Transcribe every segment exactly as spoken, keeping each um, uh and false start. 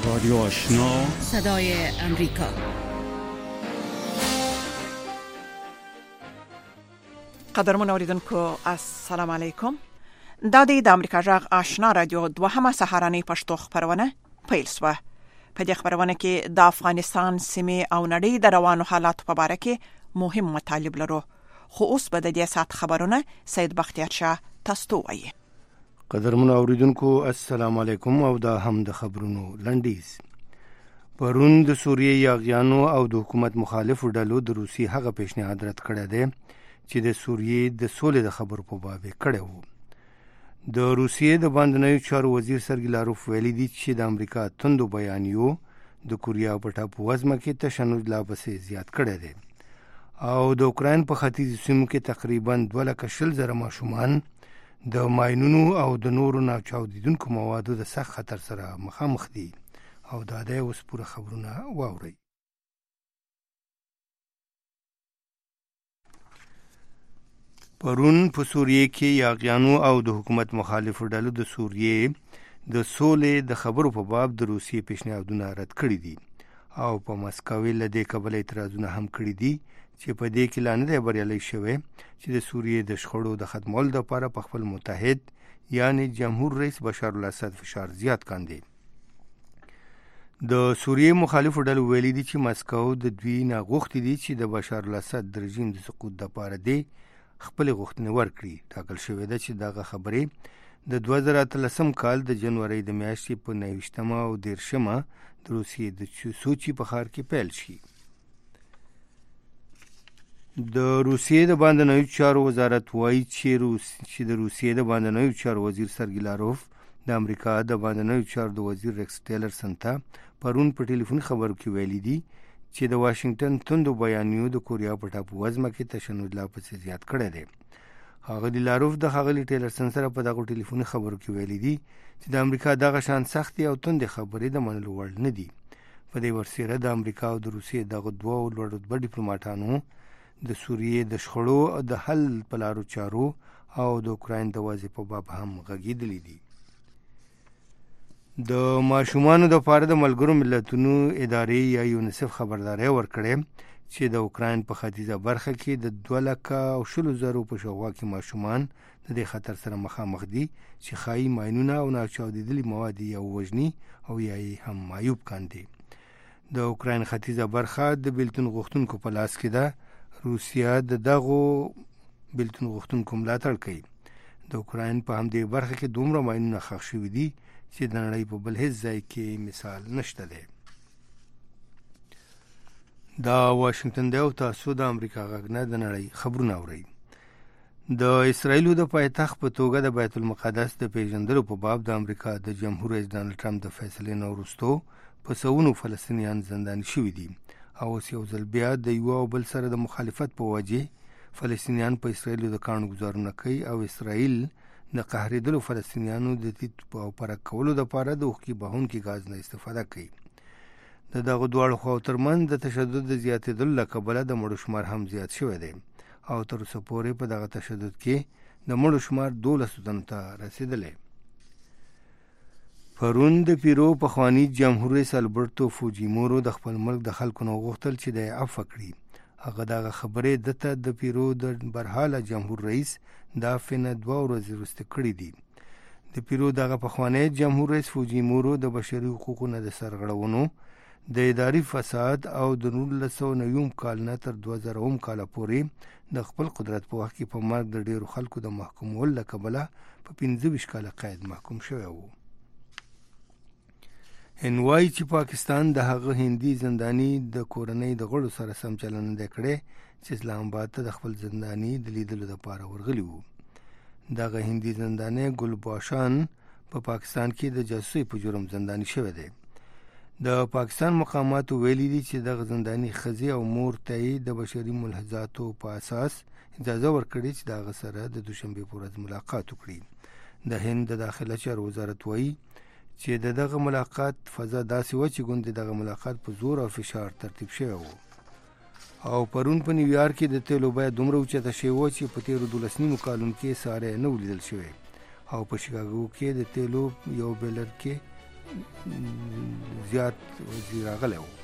رادیو آشنا صدای امریکا. قدرمن اوریدونکو السلام علیکم. دا د امریکا جغ آشنا رادیو دوهمه سهارنۍ پښتو خبرونه پیل شوه. په دې خبرونه کې د افغانستان سیمې او نړۍ د روانو حالاتو په اړه کې مهم مطالب لرو. خو اوس به د دې سات خبرونه سید بختیار شاه تاسو ته وایي. قدرمن اوریدونکو السلام علیکم او دا هم د خبرونو لنډیز. پرون د سوریې یاغیانو او د حکومت مخالفو ډلو د روسي هغه پیشنهاد رد کړی دی چې د سوریې د سولې د خبرو په باب کړی وو. د روسیې د باندنیو چارو وزیر سرګی لاروف ویلي دی چې د امریکا توندو بیانیو د کوریا په ټاپووزمه کې تشنج لا پسې زیات کړی دی او د اوکراین په ختیځو سیمو کې تقریبا دوه لکه شل زره ماشومان د ماینونو او د نورو ناچاودیدونکو موادو د سخت خطر سره مخامخ دي او دا د اوس پوره خبرونه واورئ. پرون په سوریې کې یاغیانو او د حکومت مخالفو ډلو د سوریې د سولې د خبرو په باب د روسیې پیشنهادونه رد کړي دي او په مسکو له دې کبله اعتراضونه هم کړي دي چې په دې کې لا نه دی بریالی شوی چې د سوریې د شخړو د ختمولو لپاره په خپل متحد یعنی جمهور رئیس بشار الاسد فشار زیات کاندي. د سوریې مخالفو ډلو ویلي دي چې مسکو د دوی نه غوښتي دي چې د بشار الاسد د رژیم د سقوط لپاره دی خپل غوښتنې ورکړي. ټاکل شوې ده چې دغه خبرې د دوه زره اتلسم کال د جنوري د میاشتې په نویشتمه او دیرشمه د روسیې د سوچي په ښار کې پیل شي. د روسیې د باندنیو چارو وزارت وایي چې روس چې د روسیې د باندنیو چارو وزیر سرګی لاروف د امریکا د باندنیو چارو د وزیر ریکس ټیلرسن ته پرون په ټلیفوني خبرو کې ویلي دي چې د واشنگټن توندو بیانیو د کوریا په ټاپووزمه کې تشنج لا پسې زیات کړی دی. ښاغلي لاروف د ښاغلي ټیلرسن سره په دغو ټلیفوني خبرو کې ویلي دي چې د امریکا دغه شان سختې او توندې خبرې د منلو وړ نه دي. په دې ورسره د امریکا او د روسیې دغه دوه لوړ رتبه ډیپلوماټانو د سوریې د شخړو د حل په لارو چارو او د اوکراین د وضع په باب هم غږېدلي دي. د ماشومانو د پاره د ملګرو ملتونو ادارې یا یونیسف خبرداري ورکړې چې د اوکراین په ختیځه برخه کې د دوه لکه او شلو زرو په شاوخوا کې ماشومان د دې خطر سره مخامخ دي چې ښایي ماینونه او ناچاودېدلي مواد یا وژني او یا یې هم معیوب کاندي. د اوکراین ختیځه برخه د بیلتون غوښتونکو په لاس کې ده. روسیا د دغو بیلتون غوښتونکو ملاتړ کوي. د اوکراین په همدې برخه کې دومره ماینونه ښخ شوي دي چې د نړۍ په بل هیڅ ځای کې مثال نشته دی. دا واشنگټن دی او تاسو د امریکا غږ نه د نړۍ خبرونه اورئ. د اسرائیلو د پایتخت په توګه د بیت المقدس د پیژندلو په باب د امریکا د جمهور رئیس ډانلډ ټرمپ د فیصلې نه وروسته په سوونو فلسطینیان زنداني شوي دي او اوس یو ځل بیا د یو او بل سره د مخالفت په وجه فلسطینیان په اسرائیلو د کاڼو ګزارونه کوي او اسرائیل د قهرېدلو فلسطینیانو د تیت او پرک کولو دپاره د اوښکې بهونکي ګاز نه استفاده کوي. د دغو دواړو خواو ترمنځ د تشدد د زیاتېدلو له کبله د مړو شمار هم زیات شوی دی او تر اوسه پورې په دغه تشدد کې د مړو شمار دولسو تنو ته رسېدلی. پرون د پیرو پخواني جمهور رئیس البرتو فوجیمورو د خپل ملک د خلکو نه وغوښتل چې د عفو کړي. هغه دغه خبرې دته د پیرو د برحاله جمهور رئیس د عفو نه دوه ورځې وروسته کړي دي. د پیرو دغه پخوانی جمهور رئیس فوجیمورو د بشري حقوقو نه د سرغړونو د اداري فساد او د نولس سوه نوي کال نه تر دوه زره اووم کاله پورې د خپل قدرت په وخت کې په مرګ د ډېرو خلکو د محکومولو له کبله په پنځه ویشت کاله قید محکوم شوی و. هند وایي چې پاکستان د هغه هندي زنداني د کورنۍ د غړو سره سم چلند نه دی کړی چې اسلام آباد ته د خپل زنداني د لیدلو لپاره ورغلي وو. دغه هندي زنداني ګلباشان په پاکستان کې د جاسوسۍ په جرم زنداني شوی دی. د پاکستان مقاماتو ویلي دي چې دغه زنداني ښځې او مور ته یې د بشري ملحوظاتو په اساس اجازه ورکړې چې د هغه سره د دوشنبې په ورځ ملاقات وکړي. د هند د داخله چارو وزارت وایي چې د دغه ملاقات فضا داسې وه چې ګوندې دغه ملاقات په زور او فشار ترتیب شوی و. او پرون په نیویارک کې د تیلو بیه دومره اوچته شوې وه چې په تېرو دولس نیمو کالونو کې ساری نه ولیدل شوی. او په شیکاګو کې د تیلو یو بیلر کې زیات وزیر راغلی و.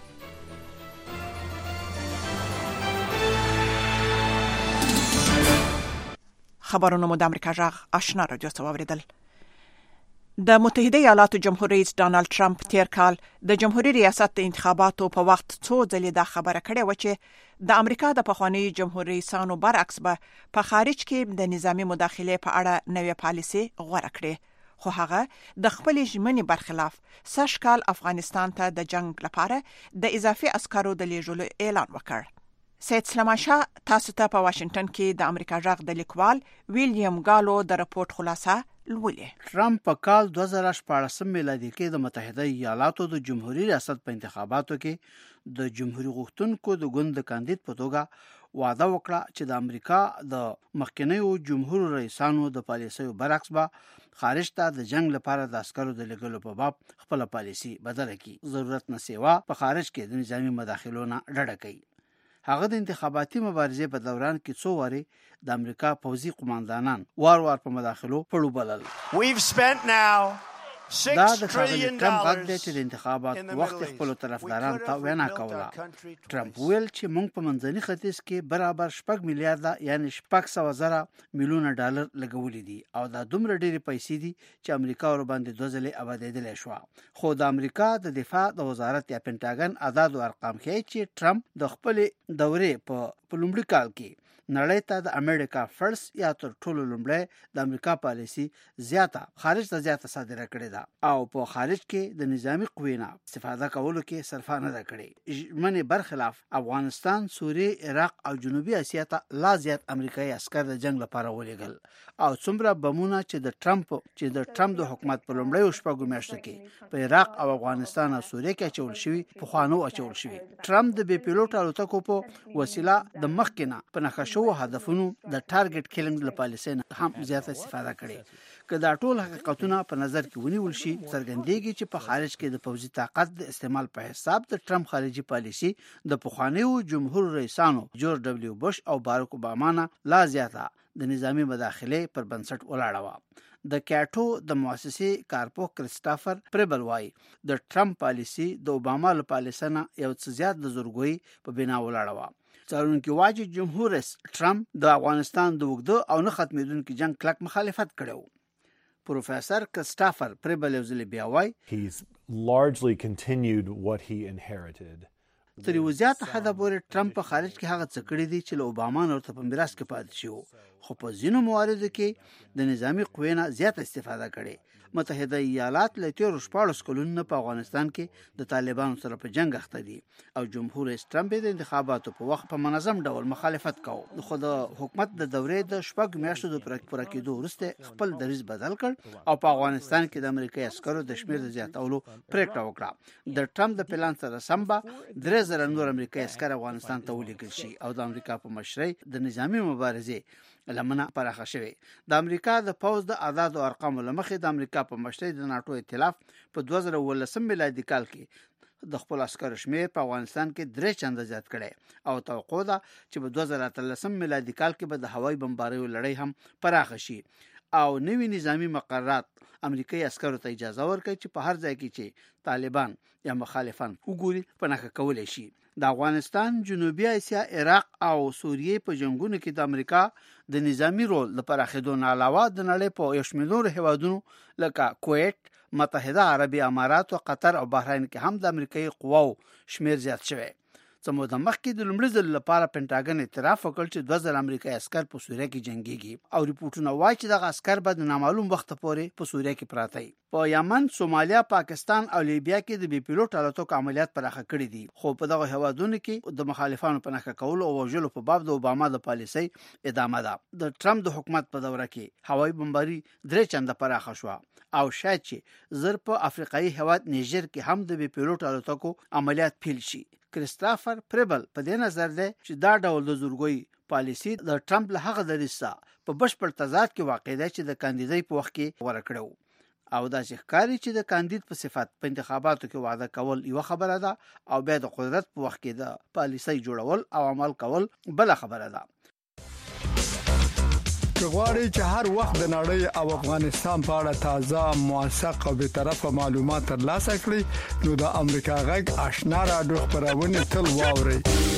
خبرونه مو د امریکا جغ آشنا رادیو څخه واوریدل. د متحده ایالاتو جمهور رئیس ډانلډ ټرمپ تیر کال د جمهوریت ریاست د انتخاباتو په وخت څو ځلې دا خبره کړې و چې د امریکا د پخوانی جمهور رئیسانو برعکس به په خارج کې د نظامی مداخله په اړه نوې پالیسي غوړه کړې، خو هغه د خپل ژمنې برخلاف سږ کال افغانستان ته د جنگ لپاره د اضافي عسکرو د لیږلو اعلان وکړ. سید سلیمان شاه تاسو ته په واشنگټن کې د امریکا جغ د لیکوال ویلیام ګالو د راپورټ خلاصه لولې. ټرمپ په کال دوه زره شپاړس میلادي کې د متحده ایالاتو د جمهوریت ریاست په انتخاباتو کې د جمهوریت غوښتونکو د ګوند د کاندید په توګه وعده وکړه چې د امریکا د مخکنیو جمهور رئیسانو د پالیسیو برعکس به خارج ته د جنگ لپاره د عسکرو د لګلو په باب خپل پالیسی بدله کړي، ضرورت نه سیوا په خارج کې د نظامی مداخلو نه ډډه کوي. هغه د انتخاباتي مبارزې په دوران کې څو واري د امریکا پوځي قوماندانان وار وار په مداخلو پړو بلل. دا د ښاغلي ټرمپ غږ دی چې د انتخاباتو وخت خپلو طرفدارانو ته وینا کوله. ټرمپ ویل چې موږ په منځني ختیځ کې برابر شپږ میلیارده یعنی شپږ سوه زره میلیونه ډالر لګولي دي او دا دومره ډېرې پیسې دي چې امریکا ور باندې دوه ځلې ابادېدلی شوه. خو د امریکا د دفاع د وزارت یا پینټاګن اعداد او ارقام ښیي چې ټرمپ د خپلې دورې په لومړي کال کې نړۍ ته د امریکا فرست یا تر ټولو لومړی د امریکا پالیسی زیاته خارج ته زیاته صادره کړې ده او په خارج کې د نظامی قوې نه استفاده کولو کې صرفه نه ده کړې. ژمنې برخلاف افغانستان، سوریه، عراق او جنوبي اسیا ته لا زیات امریکایي عسکر د جنگ لپاره ولېږل او څومره بمونه چې د ټرمپ چې د ټرمپ د حکومت په لومړیو شپږو میاشتو کې په عراق او افغانستان او سوریه کې اچول شوي پخوانو اچول شوي. ټرمپ د بې پیلوټ الوتکو په وسیله د مخکې نه په نښه شوو هدفونو د ټارګټ کیلینګ له پالیسۍ نه هم زیاته استفاده کړې. که دا ټول حقیقتونه په نظر کې ونیول شي، څرګندېږي چې په خارج کې د پوځي طاقت د استعمال په حساب د ټرمپ خارجي پالیسي د پخوانیو جمهور رئیسانو جورج ډبلیو بوش او باراک اوباما نه لا زیاته د نظامی مداخلې پر بنسټ ولاړه وه. د کاټو د مؤسسې کارپوه کریسټافر پریبل وایي د ټرمپ پالیسي د اوباما له پالیسۍ نه یو څه زیات د زورګویي په بنا ولاړه وه. څارونکي وایي چې جمهور رئیس ټرمپ د افغانستان د اوږده او نه ختمېدونکي جنګ کلک مخالفت کړی و. پروفیسر کریسټافر پریبل یو ځل بیا وایي He's largely continued what he inherited. تر یو زیات حده پورې ټرمپ په خارج کې هغه څه کړي دي چې له اوباما نه ورته په میراث کې پاتې شو، خو په ځینو مواردو کې د نظامی قوې نه زیاته استفاده کړې. متحده ایالات له تیرو شپاړس کلونو په افغانستان کې د طالبانو سره په جنگ اخته دي او جمهور رئیس ټرمپ د انتخاباتو په وخت په منظم ډول مخالفت کاوه، خو د حکومت د دورې د شپږ میاشتو د پوره کېدو وروسته خپل دریځ بدل کړ او په افغانستان کې د امریکایي عسکرو د شمېر د زیاتولو پریکړه وکړه. د ټرمپ د پلان سره سم به درې زره نور امریکایي عسکر افغانستان ته ولېږل شي او د امریکا په مشرۍ د نظامی مبارزې لمنه پراخه شوې. د امریکا د پوځ د اعداد او ارقامو له مخې د امریکا په مشرۍ د ناټو ائتلاف په دوه زره اوولسم میلادي کال کې د خپل عسکرو شمېر په افغانستان کې درې چنده زیات کړی او توقع ده چې په دوه زره اتلسم میلادي کال کې به د هوایي بمباریو لړۍ هم پراخه شي او نوي نظامی مقررات امریکایي عسکرو ته اجازه ورکړي چې په هر ځای کې چې طالبان یا مخالفان وګوري په نښه کولی شي. د افغانستان، جنوبي اسیا، عراق او سوریه په جنگونو کې د امریکا د نظامی رول د پراخېدو نه علاوه د نړۍ په یو شمېر نورو هیوادونو لکه کویت، متحده عربي امارات او قطر او بحرین کې هم د امریکایي قواو شمېر زیات شوی. څه موده مخکې د لومړي ځل لپاره پینټاګن اعتراف وکړ چې دوه زره امریکایي عسکر په سوریه کې جنګېږي او ریپورټونه وایي چې دغه عسکر به د نامعلوم وخت پورې په سوریه کې پراته وي. په یمن، سومالیا، پاکستان او لیبیا کې د بې پیلوټ الوتکو عملیات پراخه کړي دي، خو په دغه هیوادونو کې د مخالفانو په نښه کولو او وژلو په باب د اوباما د پالیسۍ ادامه ده. د ټرمپ د حکومت په دوره کې هوایي بمباري درې چنده پراخه شوه او شاید چې زر په افریقایي هیواد نیجر کې هم د بې پیلوټ الوتکو عملیات پیل شي. کریسټافر پریبل په دې نظر دی چې دا ډول د زورګویي پالیسي د ټرمپ له هغه دریسه په بشپړ تضاد کې واقع ده چې د کاندیدۍ په وخت کې غوره کړو او دا چې ښکاري چې د کاندید په صفت په انتخاباتو کې وعده کول یو خبره ده او بیا د قدرت په وخت کې د پالیسي جوړول او عمل کول بل خبره ده. غواړئ چې هر وخت د نړۍ او افغانستان په اړه تازه موثق او به طرفه معلومات ترلاسه کړئ نو د امریکا غږ آشنا رادیو خبرونه تل واورئ.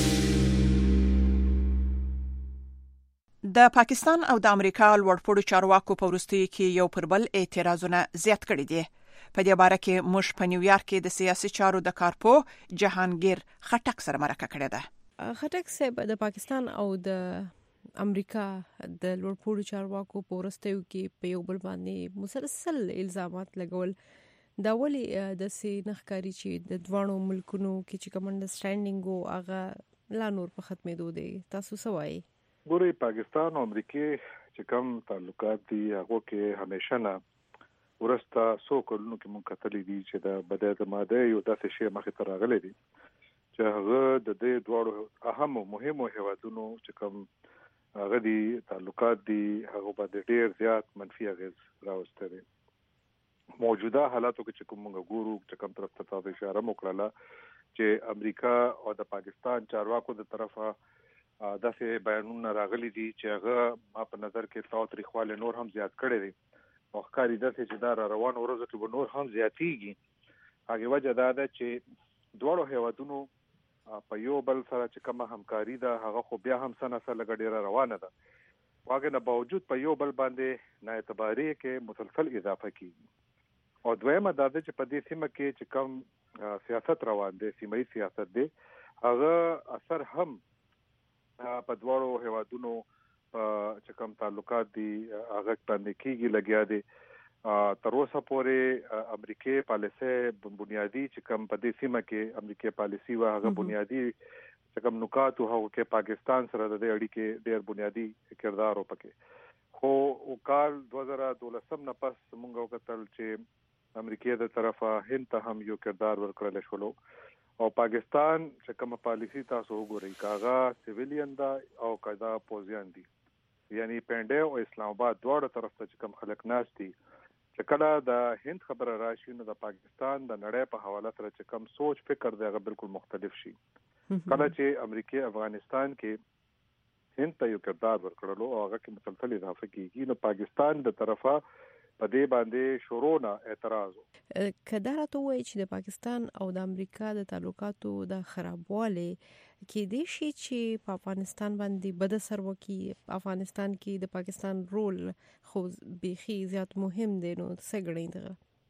د پاکستان او د امریکا لوړپوړو چارواکو په وروستیو کې یو پر بل اعتراضونه زیات کړي دي. په دې باره کې موږ په نیویارک کې د سیاسي چارو د کارپو جهانگیر خټک سره مرکه کړې ده. خټک صاحب د پاکستان او د امریکا د لوړپوړو چارواکو په وروستیو کې په یو بل باندې مسلسل الزامات لګول دا ولې د سي نخکاری چې د دوانو ملکونو کې چې کوم انډرستانډینګ او هغه لا نور په ختمېدو دی، تاسو څه وایي؟ ګوري پاکستان او امریکا چې کوم تعلقات دي هغه کې همیشه نه ورسته سو کلونو کې مونږ کتلې دي چې د بدایت ماده یو داسې شی مخې ته راغلی دی چې هغه د دې دوړو اهم او مهمو هیوادونو چې کوم هغه دي تعلقات دي هغه باندې ډیر زیات منفي اغیز راوستي دي. موجوده حالاتو کې چې کوم موږ ګورو چې کوم طرف ته تاسو اشاره وکړه چې امریکا او د پاکستان چارواکو د طرفه داسې بیانونه راغلي دي چې هغه ما په نظر کې تاو تاریخواله نور هم زیات کړي دي او ښکاری داسې چې دا روان ورځو کې نور هم زیاتېږي. هغه وجه دا ده چې دوړو هیوادونو په یو بل سره چې کومه همکاري ده هغه خو بیا هم سنه سره لګډیره روانه ده. واګه نه باوجود په یو بل باندې نه اعتباري کې مسلسل اضافه کیږي. او دویمه دا ده چې په دې سیمه کې چې کوم سیاست روان دی، سیمایي سیاست دی، هغه اثر هم په دوړو هیوادونو چې کوم تعلقات دي هغه باندې کیږي لګیا دي. تر اوسه پورې امریکای پالیسي بنیادی چې کوم په دې سیمه کې امریکای پالیسي وا هغه بنیادی چې کوم نکات او هغه کې پاکستان سره د اړیکې ډېر بنیادی کردار وکړي. خو کال دوه هزار دولس نه پس موږ وکتل چې امریکای د طرفه هند ته هم یو کردار ورکړل شو او پاکستان چې کوم پالیسي تاسو وګورئ کاغه سیویلین دا او کدا پوزیان دي، یعنی پنده او اسلام آباد دواړه طرف ته چې کوم خلک ناس دي چې کله د هند خبره راشي نو د پاکستان د نړۍ په حواله سره چې کوم سوچ فکر دی هغه بالکل مختلف شي. کله چې امریکا افغانستان کې هند ته یو کردار ورکړلو او هغه کې مسلسل اضافه کیږي نو پاکستان د طرفه په دې باندې شروع نه اعتراض کدا راته وایي چې د پاکستان او د امریکا د تعلقاتو د خرابواله کې د شي چې په افغانستان باندې بد اثر وکي، افغانستان کې د پاکستان رول خو بيخي زیات مهم دی، نو څه ګڼئ دغه؟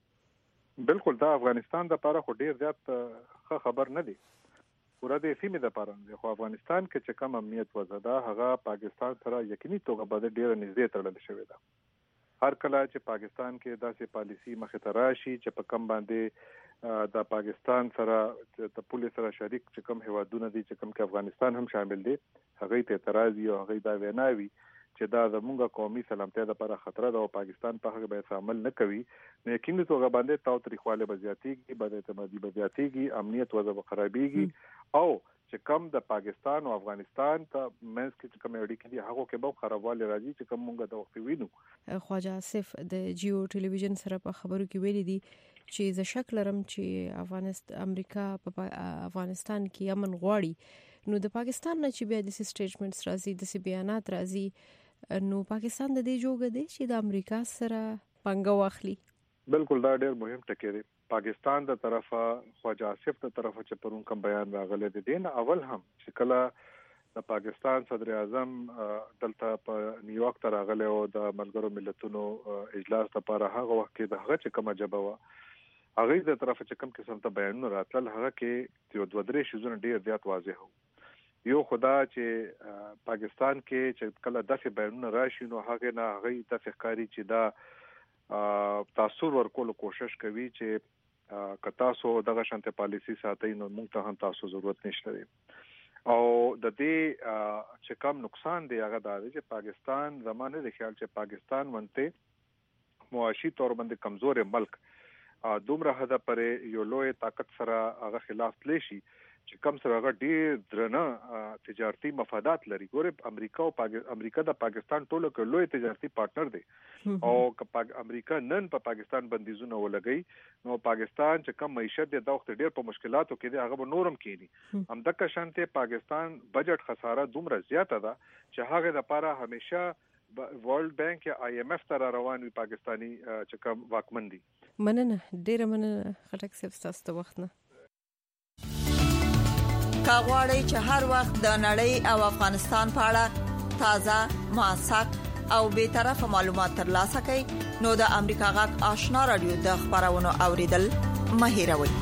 بالکل دا افغانستان د لپاره خو ډیر زیات ښه خبر نه دی پورا د سیمې د لپاره، خو افغانستان کې چې کوم امنیت وزدا هغه پاکستان سره یقیني توګه باندې ډیر نږدې تړل شوی دی. هر کله چې پاکستان کې داسې پالیسی مخې ته راشي چې په کم باندې د پاکستان سره د پولیس سره شریک چې کوم هیوادونه دي چې کوم کې افغانستان هم شامل دي هغه ته اعتراض او هغه دا ویناوي چې دا زموږ قومي سلامتیا لپاره خطر ده او پاکستان په هغه به عمل نه کوي نو یقیني توګه باندې تاو تاریخواله بزیاتیږي باندې اعتمادي بزیاتیږي، امنیت وضع خرابېږي او چې کوم د پاکستان او افغانستان ته منځ کې چې کوم اړیکې دي هغه کې به خرابوالی راځي چې کوم موږ د وخت وینو. خواجه آصف د جیو ټلویزیون سره په خبرو کې ویلي دي چې زه شک لرم چې افغانستان امریکا په افغانستان کې امن غواړي نو د پاکستان نه چې بیا د سټیټمنټس راځي د بیانات راځي نو پاکستان د دې جوګه دی چې د امریکا سره پنګه واخلي. بالکل دا ډېر مهم ټکی دی. پاکستان د طرفه خواجه آصف د طرفه چې پرون کوم بیان راغلی دی دین اول هم چې کله د پاکستان صدر اعظم دلته په نیویارک ته راغلی او د ملګرو ملتونو اجلاس لپاره هغه وخت کې د هغه چې کومه جبه و هغه د طرفه چې کوم قسم ته بیانونه راتل هغه کې یو دوه درې شیزونه ډېر زیات واضح وو. یو خدا چې پاکستان کې چې کله داسې بیانونه راشي نو هغه نه هغه د فکرې چې دا تاثیر ورکول کوشش کوي چې کتا سو دغه شانته پالیسی ساتي نو موږ ته هم تاسو ضرورت نشته او د دې چې کوم نقصان دی هغه دا دی چې پاکستان زمانه د خیال چې پاکستان ونته معاشي تور باندې کمزور ملک دومره حدا پر یو لوی طاقت سره هغه خلاف تلشي چې کم سره هغه ډیر درنه تجارتي مفادات لري. ګوره امریکا او امریکا د پاکستان ټولو کې لوی تجارتي پارټنر دی او امریکا نن په پاکستان بندیزونه ولګي نو پاکستان چې کم معیشت د وخت ډیر په مشکلاتو کې دی هغه به نورم کینی. هم د کشانته پاکستان بجټ خساره دومره زیاته ده چې هغه د لپاره همیشه ورلد بانک یا آی ایم ایف تر روان وي پاکستانی چې کوم واکمن دي. مننه ډیره مننه خټک صاحب تاسو ته وخت نه کاغوري چې هر وخت د نړۍ او افغانستان په اړه تازه موثق او به طرفه معلومات ترلاسه کړئ نو د امریکا غږ آشنا رادیو د خبرونو اوریدل مه هېروئ.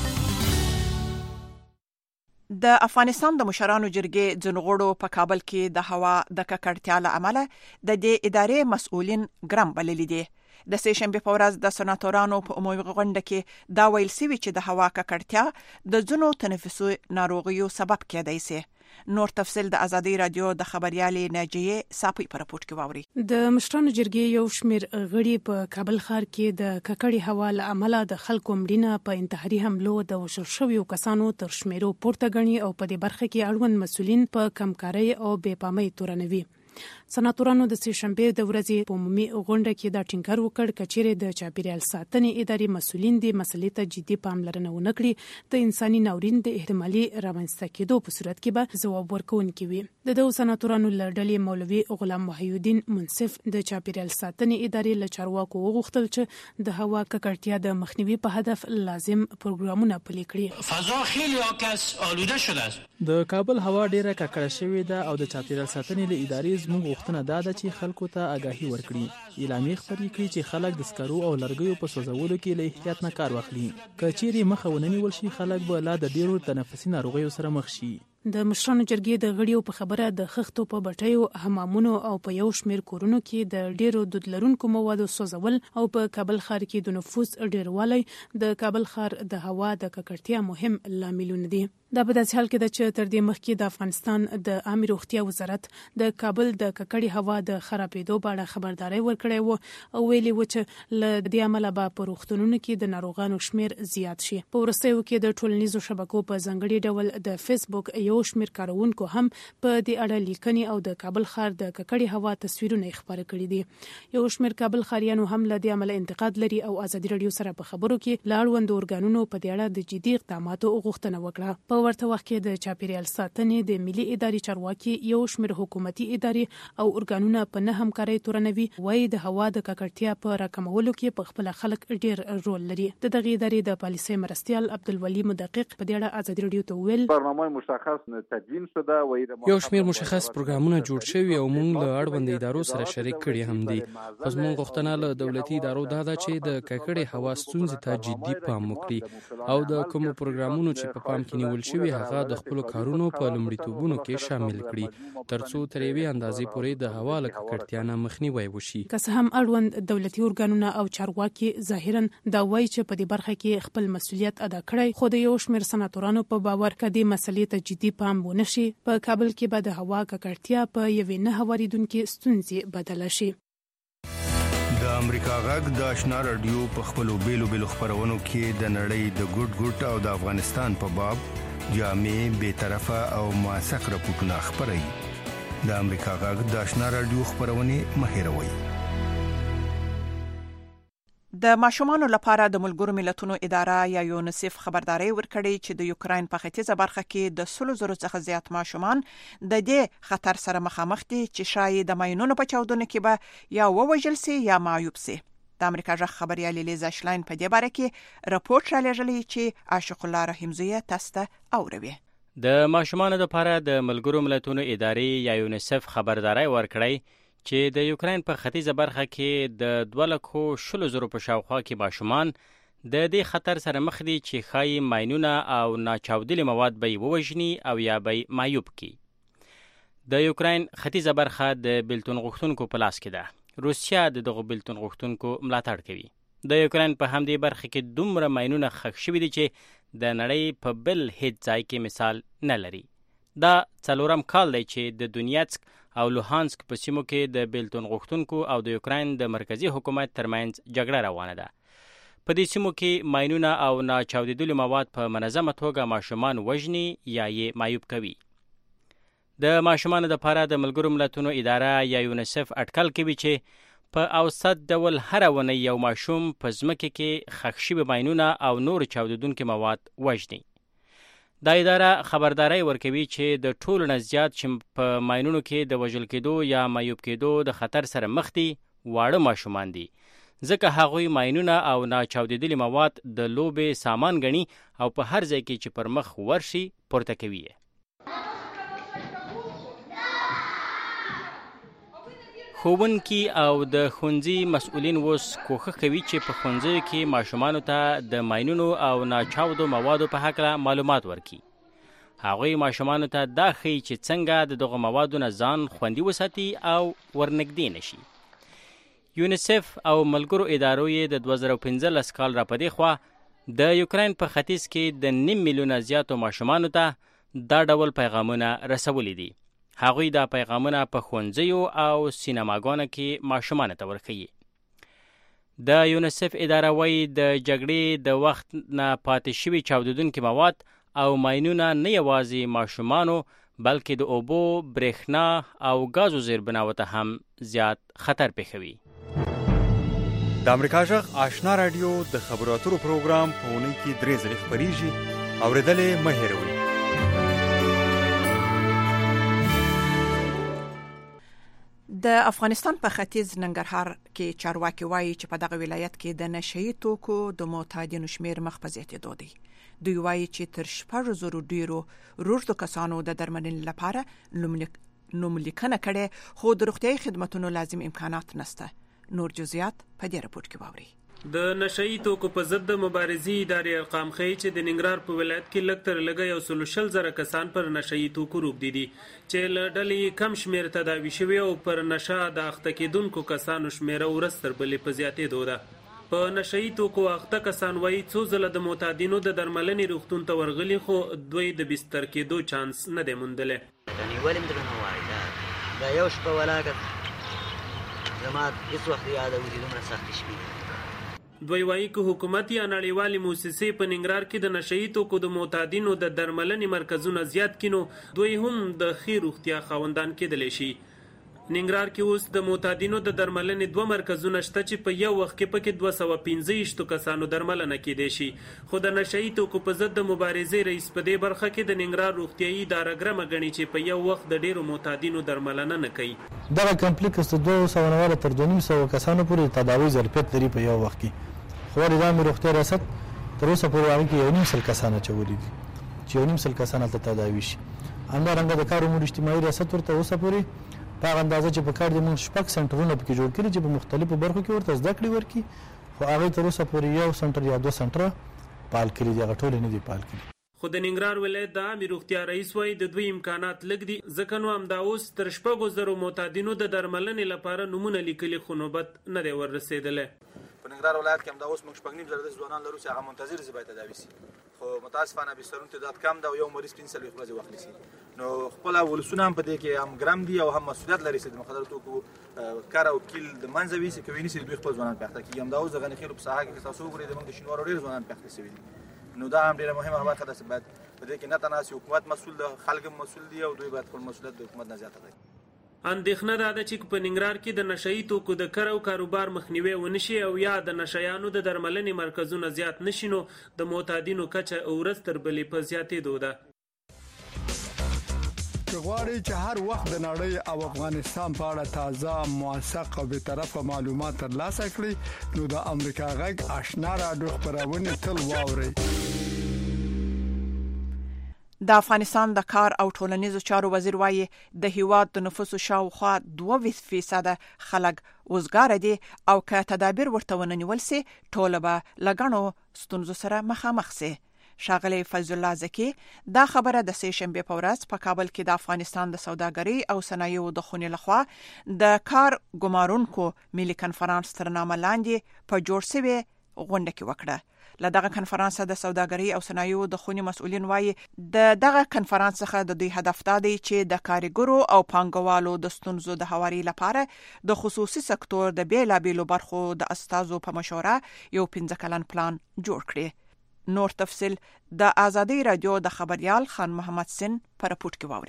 د افغانستان د مشرانو جرګې ځنغړو په کابل کې د هوا د ککړتیا له امله د دې ادارې مسؤلین ګرم بللي دي. د سه شنبه په ورځ د سناتورانو په عمومي غونډه کې دا ویل شوی چې د هوا ککړتیا د ځینو تنفسي ناروغیو سبب کېدای شي. نور تفصيل د ازادي رادیو د خبريالي ناجیه صاحب په راپورټ کې واوري. د مشرانو جرګې یو شمیر غړي په کابل ښار کې د ککړې هوا له امله د خلکو مړینه په انتحاري حملو د وشل شویو کسانو تر شمیرو پورته غني او په دې برخه کې اړوند مسؤلین په کمکارۍ او بې پامۍ تورنوي. سناتورانو د سه شنبه د ورځې په عمومي غونډه کې دا ټینګار وکړ کچېره د چاپیریال ساتنې ادارې مسؤلین د مسلې ته جدي پاملرنه ونکړي د انساني ناورین د احتمالي رامنځته کېدو په صورت کې به ځواب ورکوونکي وي. د دوه سناتورانو لړډلې مولوي غلام وحی الدین منصف د چاپیریال ساتنې ادارې له چارواکو وغوښتل چې د هوا ککړتیا د مخنیوي په هدف لازم پروګرامونه پلي کړي. فضا خیلی آکس آلوده شده است. د کابل هوا ډیره ککړه شوې ده او د چاپیریال ساتنې له ادارې زموږ غوښتنه دا ده چې خلکو ته آگاهي ورکړي، اعلامیه خپرې کړي چې خلک د سکرو او لرګیو په سوځولو کې له احتیاط نه کار واخلي. که چیرې مخه ونه نیول شي خلک به لا د ډیرو تنفسي ناروغیو سره مخ شي. د مشرانو جرګې د غړیو په خبره د خښتو په بټیو حمامونو او په یو شمیر کورونو کې د ډیرو دود لرونکو موادو سوځول او په کابل ښار کې د نفوس ډیروالی د کابل ښار د هوا د ککړتیا مهم لاملونه دي. دا په داسې حال کې ده چې تر دې مخکې د افغانستان د عامه روغتیا وزارت د کابل د ککړې هوا د خرابېدو په اړه خبرداري ورکړې و او ویلي و چې له دې عمله به په روغتونونو کې د ناروغانو شمیر زیات شي. په وروستیو کې د ټولنیزو شبکو په ځانګړي ډول د فیسبوک یو شمیر کارونکو هم په دې اړه لیکنې او د کابل ښار د ککړې هوا تصویرونه خپاره کړي دي. یو شمیر کابل ښاریانو هم له دې عمله انتقاد لري او ازادي رادیو سره په خبرو کې لاړوند اورګانونو په دې اړه د جدي اقداماتو غوښتنه وکړه. په ورته وخت کې د چاپیریال ساتنې د ملي ادارې چارواکي یو شمیر حکومتي ادارې او اورګانونه په نه همکارۍ تورنوي وایي د هوا د ککړتیا په راکمولو کې په خپل خلک ډیر رول لري. د دغه ادارې د پالیسۍ مرستيال عبدالولي مدقق په دې اړه ازادي رادیو ته ویل برنامه مشخص تدوین شده و یو شمیر مشخص پروګرامونه جوړ شوي او موږ له اړوند ادارو سره شریک کړي هم دي. پس موږ غوښتنه له دولتي ادارو دا ده چې د ککړې هوا ستونزې ته جدي پام وکړي او د کوم پروګرامونو چې په پام کې نیول شوي هغه د خپل کارونو په لومړیتوبونو کې شامل کړي ترڅو تر یوې اندازې پورې د هوا له ککړتیا نه مخنیوی وشي. که څه هم اړوند دولتي ارګانونه او چارواکي ظاهرا دا وایي چې په دې برخه کې خپل مسؤلیت ادا کړی، خو د یو شمیر سناتورانو په باور کدي مسلې ته جدي پام ونشي په کابل کې به د هوا ککړتیا په یوې نه هواریدونکو ستونزې بدل شي. د امریکا غږ د آشنا رادیو په خپلو بیلو بیلو خبرونو کې د نړۍ د ګډ ګډ او د افغانستان په باب جامع بے طرفه او موثق راپورټونه خبري. د امریکا غږ د آشنا رادیو خبرونه مهیروي. د ماشومانو لپاره د ملګرو ملتونو اداره یا یونیسف خبرداري ورکړي چې د یوکرين په ختیځه برخه کې د سلو زرو څخه زیات ماشومان د دې خطر سره مخامخ دي چې شاید د ماینونو په چاودنه کې به یا ووجل سي یا معیوب سي. د امریکا ژغ خبريالي لیزا شلاین په دې باره کې راپورټ را لېږلی چې عاشق الله رحیمزیه تاسو ته اوروي. د ماشومانو لپاره د ملګرو ملتونو ادارې یا یونیسف خبرداري ورکړي چې د یوکرين په ختیځه برخه کې د دوه لکو شلو زرو په شاوخوا کې ماشومان د دې خطر سره مخ دي چې ښایي ماینونه او ناچاودلي مواد به یې ووژني او یا به یې معیوب کړي. د یوکرين ختیځه برخه د بیلتون غوښتونکو په لاس کې ده. روسیا د دغه بیلتون غوښتونکو ملاتړ کوي. د یوکرين په همدې برخه کې دومره ماینونه ښخ شوي دي چې د نړۍ په بل هیڅ ځای کې مثال نه لري. دا څلورم کال دی چې د دونیاتسک او لوهانسک په سیمو کې د بیلتون غوښتونکو او د یوکرين د مرکزی حکومت ترمنځ جګړه روانه ده. په دې سیمو کې ماینونه او ناچاودیدلي مواد په منظمه توګه ماشومان وژني یا یې معیوب کوي. د ماشومانو لپاره د ملګرو ملتونو اداره یا یونیسف اټکل کوي چې په اوسط ډول هر ونه یو ماشوم په ځمکه کې ښخ شوي ماینونه او نور چاودیدونکي مواد وژني. دا اداره خبرداري ورکوي چې د ټولو نه زیات چې په ماینونو کې د وژل کېدو یا معیوب کېدو د خطر سره مخ دي واړه ماشومان دي، ځکه هغوی ماینونه او ناچاودېدلي مواد د لوبې سامان ګڼي او په هر ځای کې چې پر مخ ورشي پورته کوي. ښوونکي او د ښوونځي مسؤلین اوس کوښښ کوي چې په ښوونځیو کې ماشومانو ته د ماینونو او ناچاودو موادو په هکله معلومات ورکړي. هغوی ماشومانو ته دا ښیي چې څنګه د دغو موادو نه ځان خوندي وساتي او ورنږدې نشي. یونیسف او ملګرو ادارو یې د دوه زره پنځلس کال را پدې خوا د یوکراین په ختیځ کې د نیم میلیونه زیاتو ماشومانو ته دا ډول پیغامونه رسولي دي. هغوی دا پیغامونه په ښوونځیو او سینماګانو کې ماشومانو ته ورښیي. د یونیسف اداره وایي د جګړې د وخت نه پاتې شوي چاودېدونکي مواد او ماینونه نه یوازې ماشومانو بلکې د اوبو، برېښنا او ګازو زیربناوو ته هم زیات خطر پېښوي. د امریکا غږ آشنا راډیو د خبرو اترو پروګرام په اونۍ کې درې ځلې خپرېږي، اورېدل مه هېروئ. د افغانستان په ختیځ ننګرهار کې چارواکي وایي چې په دغه ولایت کې د نشهیي توکو د معتادینو شمیر مخ په زیاتېدو دی. دوی وایي چې تر شپږ زرو ډیرو روږدو کسانو د درملنې لپاره نوملیکنه کړې، خو د روغتیايي خدماتو لازم امکانات نشته. نور جزئیات په دې راپور کې واورئ. د نشهیي توکو په ضد د مبارزې ادارې ارقام ښیي چې د ننګرهار په ولایت کې لږ تر لږه یو سل شل زره کسان پر نشهیي توکو روږدي دي، چې له ډلې کم شمېر تداوي شوي او پر نشه د اخته کېدونکو کسانو شمېره ورځ تر بلې په زیاتېدو ده. په نشهیي توکو اخته کسان وایي څو ځله د معتادینو د درملنې روغتون ته ورغلي، خو دوی د بستر کېدو چانس نه دی موندلی. ولې درنه وایي دا یو شپه ولاکه زما هېڅ وخت یاده وي دومره سختې شپې. دوی وایي که حکومت یا نړیوالې موسسې په ننګرهار کې د نشهیي توکو د معتادینو د درملنې مرکزونه زیات کړي، نو دوی هم د ښې روغتیا خاوندان کېدلی شي. ننګرهار کې اوس د معتادینو د درملنې دوه مرکزونه شته چې په یو وخت کې پکې دوه سوه پنځه ویشتو کسانو درملنه کېدی شي، خو د نشهیي توکو په ضد د مبارزې رئیس په دې برخه کې د ننګرهار روغتیايي اداره ګرمه ګڼي چې په یو وخت د ډیرو معتادینو درملنه نه کوي. دغه کمپلیکس د دوه سوه نه تر دوه نیم سوه کسانو پورې تداوي ظرفیت لري په یو وخت کې، خو د نظام روغتیا ریاست تر اوسه پورې هغه کې یو نیم سل کسان اچولي دي چې یو نیم سل کسان هلته تداوي شي. همدارنګه د کار امور اجتماعي ریاست ورته اوسه پورې په هغه اندازه چې په کار د موږ شپږ سنټرونه پکې جوړ کړي چې په مختلفو برخو کې ورته زده کړې ورکړي، خو هغوی تر اوسه پورې یو سنټر یا دوه سنټره فعال کړي دي، هغه ټولې نه دي فعال کړي. خو د ننګرهار ولایت د عامې روغتیا رئیس وایي د دوی امکانات لږ دي، ځکه نو همدا اوس تر شپږو زرو معتادینو د درملنې لپاره نومونه لیکلي، خو نوبت نه دی وررسېدلی. په ننګرهار ولایت کې همدا اوس موږ شپږ نیم زره داسې ځوانان لرو چې هغه منتظر دي باید تداوي شي، خو متاسفانه بسترونو تعداد کم ده او یو مریض پنځه څلوېښت ورځې وخت نیسي. نو خپله ولسونه هم په دې کې هم ګرم دي او هم مسؤلیت لري چې د مخدره توکو کار او کیل د منځه ویسي که وینیسي دوی خپل ځوانان پېخته کېږي. همدا اوس د غني خیلو په ساحه کې که تاسو وګورئ زموږ د شینوارو ډېر ځوانان پېخته شوي دي. نو دا هم ډېره مهمه برخه ده چې باید په دې کې نه تناسي حکومت مسؤل ده، خلک هم مسؤل دي او دوی باید خپل مسؤلیت د حکومت نه زیاته کړي. اندېښنه دا ده چې په ننګرهار کې د نشهیي توکو د کر او کاروبار مخنیوی ونشي او یا د نشهیانو د درملنې مرکزونه زیات نشي، نو د معتادینو کچه ورځ تر بلې په زیاتېدو ده. که غواړئ چې هر وخت د نړۍ او افغانستان په اړه تازه، موثق او بېطرفه معلومات ترلاسه کړئ، نو د امریکا غږ آشنا راډیو خپرونې تل واورئ. د افغانستان د کار او ټولنیزو چارو وزیر وایي د هیواد د نفوسو شاوخوا دوه فیصده خلک وزګار دي او که تدابیر ورته ونه نیول سي ټوله به له ګڼو ستونزو سره مخامخ سي. ښاغلی فیض الله زکي دا خبره د سې شنبې په ورځ په کابل کې د افغانستان د سوداګرۍ او صنایعو د خونې لخوا د کار ګمارونکو ملي کنفرانس تر نامه لاندې په جوړ شوي غونډه کې وکړه. له دغه کنفرانس د سوداګرۍ او صنایعو د خونې مسؤلین وایي د دغه کنفرانس څخه د دوی هدف دا دی چې د کارګرو او پانګوالو د ستونزو د هواري لپاره د خصوصي سکتور د بیلابیلو برخو د استازو په مشوره یو پنځه کلن پلان جوړ کړي. نور تفصیل د آزادۍ رادیو د خبريال خان محمد سن په راپورټ کې واوري.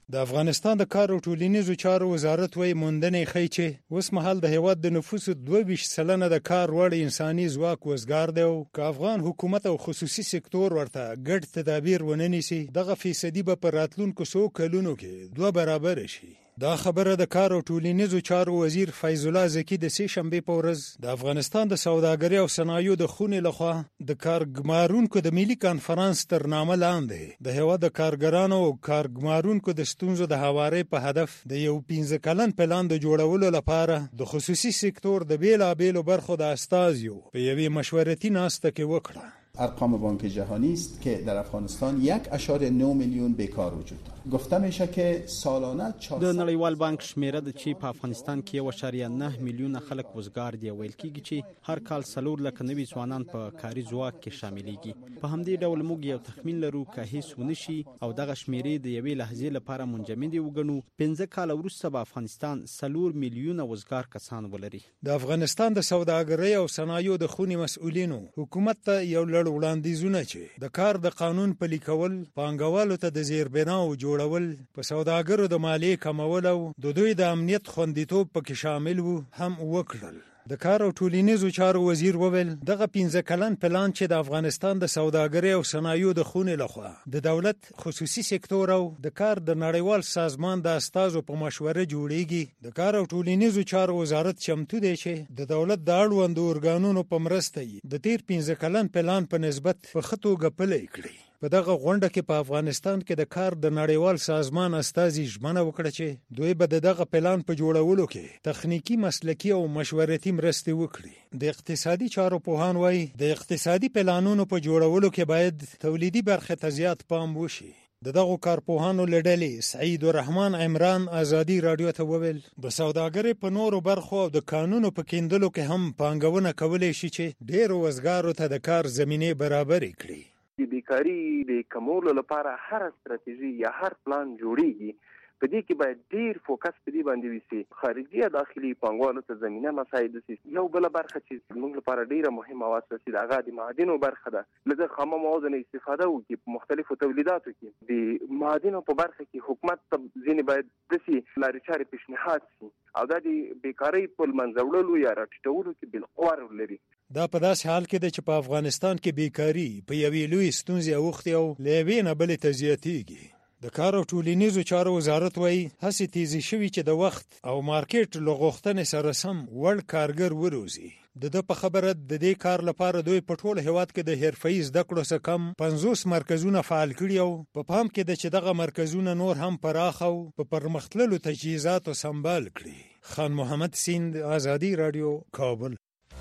د افغانستان د کار او ټولنیزو چارو وزارت وایي موندنې ښیي چې اوس مهال د هیواد د نفوسو دوه ویشت سلنه د کار وړ انساني ځواک وزګار دی او که افغان حکومت او خصوصي سکتور ورته ګډ تدابیر ونه نیسي دغه فیصدي به په راتلونکو څو کلونو کې دوه برابره شي. دا خبره د کار او ټولنیزو چارو وزیر فیض الله زکی د سې شنبې په ورځ د افغانستان د سوداګرۍ او صنایعو د خونې لخوا د کارګمارونکو د ملي کانفرنس تر نامه لاندې د هیواد د کارګرانو او کارګمارونکو د ستونزو د هوارۍ په هدف د یو پنځه کلن پلان د جوړولو لپاره د خصوصي سکتور د بیلابیلو برخو د استازیو په یوې مشورتي ناسته کې وکړه. ارقام بانک جهانی است که در افغانستان یک اشاره نه میلیون بیکار وجود دارد. گفته میشه که سالانه د نړیوال بانک شمیره د چې په افغانستان کې یو اشاریه نه میلیون خلک وزګار دي ویل کېږي چې هر کال څلور لک نوي ځوانان په کاري ځواک کې شاملېږي. په همدې ډول موږ یو تخمین لرو که هیڅ ونه شي او دغه شمیرې د یوې لحظې لپاره منجمدې وګڼو پنځه کاله وروسته به افغانستان څلور میلیونه وزګار کسان ولري. د افغانستان د سوداګرۍ او صنایعو د خونې مسؤلینو حکومت ته یو لړ وړاندیزونه چې د کار د قانون پلي کول، پانګوالو ته د زیربناو جوړول، په سوداګرو د مالیې کمول او د دوی د امنیت خوندیتوب پکې شامل وو هم وکړل. د کار او ټولنیزو چارو وزیر وویل دغه پنځه کلن پلان چې د افغانستان د سوداګرۍ او صنایعو د خونې لخوا د دولت خصوصي سکتور او د کار د نړیوال سازمان د استازو په مشوره جوړیږي. د کار او ټولنیزو چارو وزارت چمتو دی چې د دولت د اړوندو ارګانونو په مرسته د تیر پنځه کلن پلان په نسبت په ښه توګه پلی کړي. په دغه غونډه کې په افغانستان کې د کار د نړیوال سازمان استازي ژمنه وکړه چې دوی به د دغه پلان په جوړولو کې تخنیکی، مسلکی او مشورتي مرستې وکړي. د اقتصادي چارو پوهان وایي د اقتصادي پلانونو په جوړولو کې باید تولیدي برخه ته زیات پام وشي. د دغو کارپوهانو له ډلې سعید الرحمن عمران ازادي رادیو ته وویل د سوداګرۍ په نورو برخو او د قانونو په کیندلو کې هم پانګونه کولی شي چې ډېرو وزګارو ته د کار زمینې برابرې کړي. د بیکاری د کمولو لپاره هر استراتیژي یا هر پلان جوړیږي په دې کې باید ډیر فوکس په دې باندې وشي. خارجي او داخلي پانګوالو ته زمينه مساعد شي. یو بل برخه چې موږ لپاره ډیره مهمه واسطه چې د هغه د معادنو برخه ده لږه خامه مواد نه استفاده وکړي په مختلفو تولیداتو کې. د معادنو په برخه کې حکومت ته ځینې باید داسې لارې چارې پیشنهاد شي او دا د بیکاری په منځوړلو یا راټیټولو کې بالقوه ولري. دا په داسې حال کې ده چې په افغانستان کې بیکاری په یوې لوی ستونزې اوښتې او له یوې نه بلې ته زیاتېږي. د کار او ټولنیزو چارو وزارت وایي هڅې تیزې شوي چې د وخت او مارکیټ له غوښتنې سره سم وړ کارګر وروزي. د ده په خبره د دې کار لپاره دوی په ټول هیواد کې د حرفه‌ایي زده کړو څخه کم پنځوس مرکزونه فعال کړي او په پام کې ده چې دغه مرکزونه نور هم پراخ او په پرمختللو تجهیزاتو سمبال کړي. خان محمد سیند، آزادي رادیو، کابل.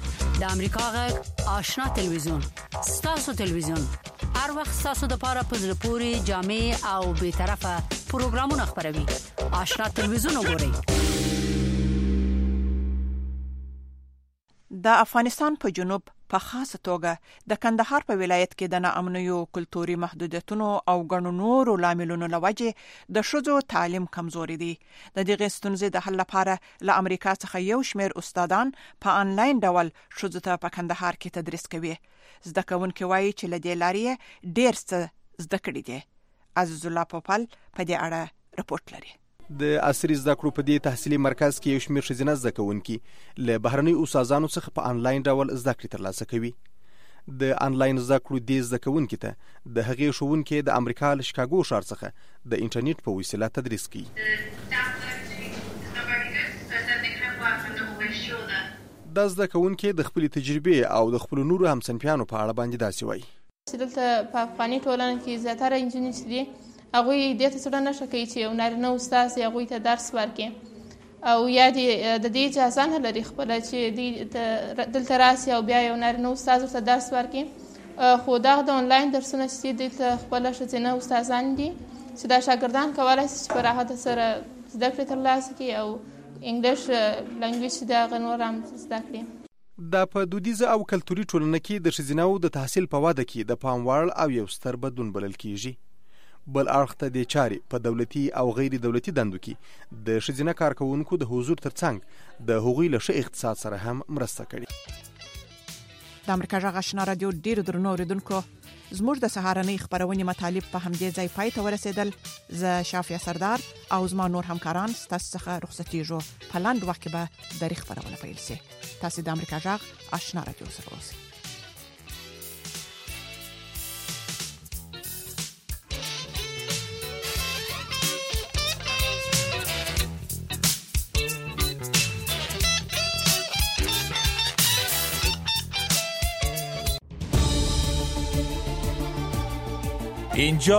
د امریکا غږ آشنا تلویزیون ستاسو تلویزیون هر وخت ستاسو د پاره په زړه پوري جامع او به طرفه پروګرامونه خبروي. آشنا تلویزیون وګورئ. د افغانستان په جنوب په خاصه توګه د کندهار په ولایت کې د ناامنیو کلتوري محدودیتونو او ګڼو نورو لاملونو لوجې د ښځو تعلیم کمزوري دي. د دغې ستونزې د حل لپاره له امریکا څخه یو شمېر استادان په آنلاین ډول ښځو ته په کندهار کې تدریس کوي. زده کوونکي وایي چې له دې لارې ډېر څه زده کړي دي. عزیز الله پوپل په دې اړه رپورټ لري. د عصري زده کړو په دې تحصیلي مرکز کې یو شمېر ښځینه زده کوونکي له بهرنیو استادانو څخه په آنلاین ډول زده کړې ترلاسه کوي. د آنلاین زده کړو دې زده کوونکي ته د هغې ښوونکي د امریکا له شیکاګو ښار څخه د انټرنیټ په وسیله تدریس کوي. دا زده کوونکي د خپلې تجربې او د خپلو نورو همصنفیانو په اړه باندې داسې وایي. دلته په افغاني ټولنه کې زیاتره نجونې چې دي هغوی دې ته څه نشته کوي چې یو نارینه استاد هغوی ته درس ورکړي او یا د دې اجازه نه لري خپله چې دلته راسي او بیا یو نارینه استاد ورته درس ورکړي. خو دغه د آنلاین درسونه چې دلته خپله ښځینه استادان دي چې دا شاګردان کولی شي چې په راحته سره زده کړې ترلاسه کړي او انګلیش لنګویج چې د هغه نور هم زده کړي. دا په دودیزه او کلتوري ټولنه کې د ښځیناو د تحصیل په وده کې د پام وړ او یو ستر بدلون بلل کیږي. بل اړخ ته د چارې په دولتي او غیر دولتي دندو کې د ښځینه کارکوونکو د حضور ترڅنګ د هغوی له ښه اقتصاد سره هم مرسته کړې. د امریکا غږ آشنا رادیو ډېرو درنو اوریدونکو زموږ د سهارنۍ خبرونې مطالب په همدې ځای پای ته ورسېدل. زه شافیا سردار او زما نور همکاران ستاسو څخه رخصتېږو. په لاندې وخت کې به د خبرونه پیل شي. تاسو د امریکا غږ آشنا رادیو سره اوسئ. اینجا